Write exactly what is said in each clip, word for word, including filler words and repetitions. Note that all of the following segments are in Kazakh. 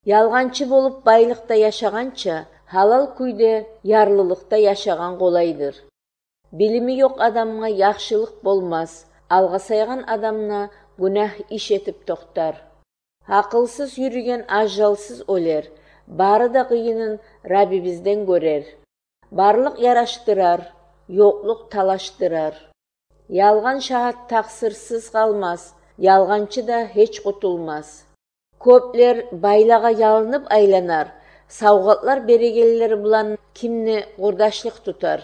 Ялганчы болуп байлыкта жашаганча, халал күйдө ярлылыкта жашаган колайдыр. Билими жок адамга жакшылык болмас, алга сайган адамна гүнах иш этип токтар. Акылсыз жүрген ажалсыз өлер, бары да кыйынын Раббибизден көрер. Барлык яраштырар, жоклук талаштырар. Ялган шаат таксырсыз калмас, ялганчы да эч кутулмас. Көплер байлага ялынып айланар, саугатлар берегелер булан кимни курдашлык тутар.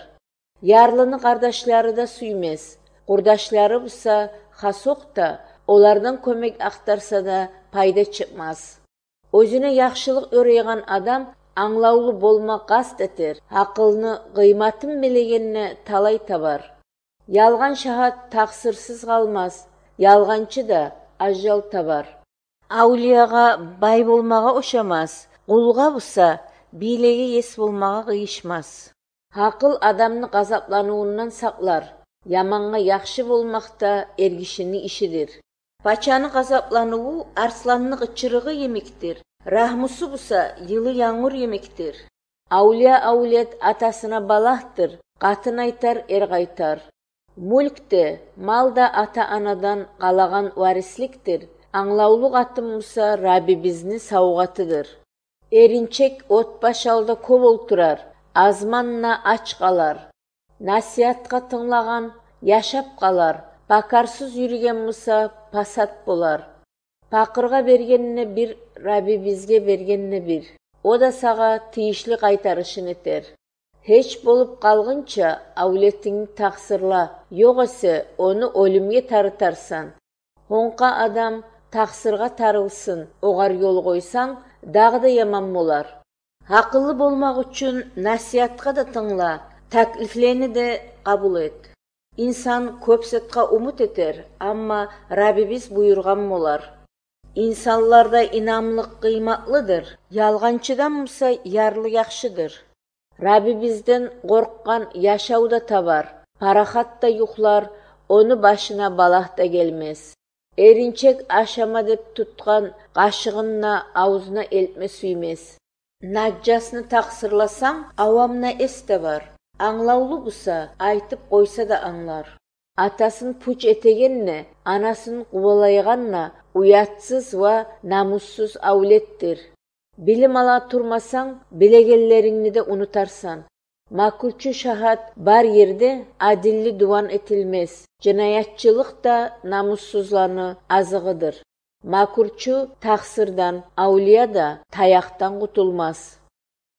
Ярлыны кардашлары да сүймес, курдашлары буса хасок да, олардан көмек актарса да пайда чыкмас. Өзүнө жакшылык өрөйган адам аңлаулуу болмак каст этер, акылны кыйматын билегенне талай табар. Ялган шаат таксырсыз калмас, ялганчы да ажал табар. Аулияга бай болмага ошамас, кулга буса бийлеги эс болмага кыйышмас. Акыл адамны газаплануунан саклар, яманга жакшы болмакта эргишинин ишидир. Пачаны газаплануу арсланны ычырыгы емектир, рахмусу буса йылы яңур емектир. Аулия аулет атасына балахтыр, катын айтар эр кайтар. Мүлкте, малда ата-анадан калаган варисликтир. Аңлаулуу катын буса Раббибиздин саугатыдыр. Эринчек от башалда көп олтурар, азманна ач калар. Насиятка тыңлаган жашап калар, бакарсыз жүрген буса пасат болар. Пакырга бергенне бир, Раббибизге бергенне бир. О да сага тийишлі кайтарышын этер. Хеч болуп калгынча аулетиңди таксырла, жок эсе ону өлүмгө тарытарсан. Оңка адам таксырга тарылсын, огар жол койсаң, дагы да яман болар. Акыллы болмак үчүн насиятка да тыңла, таклифлени де кабыл эт. Инсан көп сетка умут этер, амма Раббибиз буйрган болар. Инсанларда инамлык кыйматлыдыр, ялганчыдан буса ярлы жакшыдыр. Раббибизден корккан жашауда табар, парахат да юклар, ону башына балах да келмес. Эринчек ашама деп туткан кашыгынна аузуна элтме сүймес. Наджасны таксырласаң, авамна эс да бар. Аңлаулуу буса, айтып койса да аңлар. Атасын пуч этегенне, анасын кубалайганна, уятсыз ва намуссуз аулеттир. Билим ала турмасаң, билегеллериңни де унутарсан. Макулчу шахат бар жерде адилли дуван этилмес. Жынаятчылык да намуссузланы азыгыдыр. Макурчу таксырдан, аулия да таяктан кутулмас.